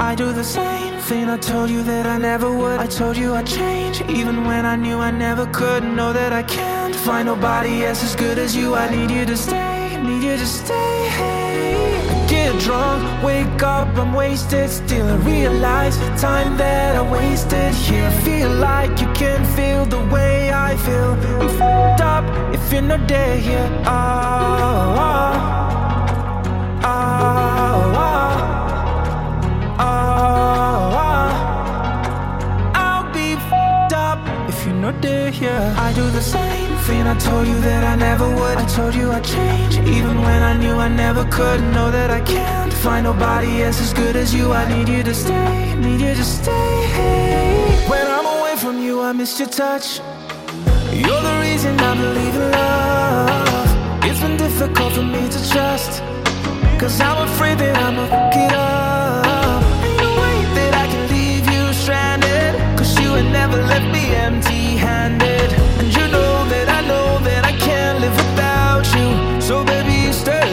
I do the same thing I told you that I never would. I told you I'd change, even when I knew I never could. Know that I can't find nobody else as good as you. I need you to stay, need you to stay. I get drunk, wake up, I'm wasted. Still I realize the time that I wasted here. Feel like you can feel the way I feel. I'm f***ed up if you're not there here. Not there here. I do the same thing I told you that I never would. I told you I'd change, even when I knew I never could. Know that I can't find nobody else as good as you. I need you to stay, need you to stay. When I'm away from you, I miss your touch. You're the reason I believe in love. It's been difficult for me to trust, 'cause I'm afraid that I'ma fuck it up. Ain't no way that I can leave you stranded, 'cause you had never left me empty-handed. And you know that I can't live without you. So baby, stay.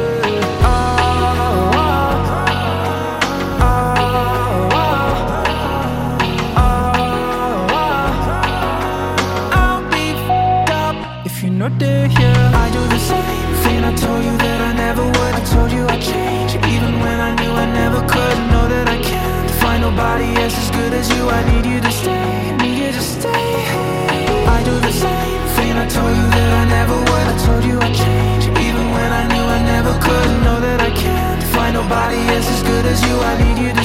I'll be f***ed up if you're not there here. I do the same thing I told you that I never would. I told you I'd change, even when I knew I never could. Know that I can't find nobody else as good as you. I need you to stay, need you to stay. I do the same thing I told you that I never would. I told you I'd change, even when I knew I never could. Know that I can't find nobody else as good as you. I need you to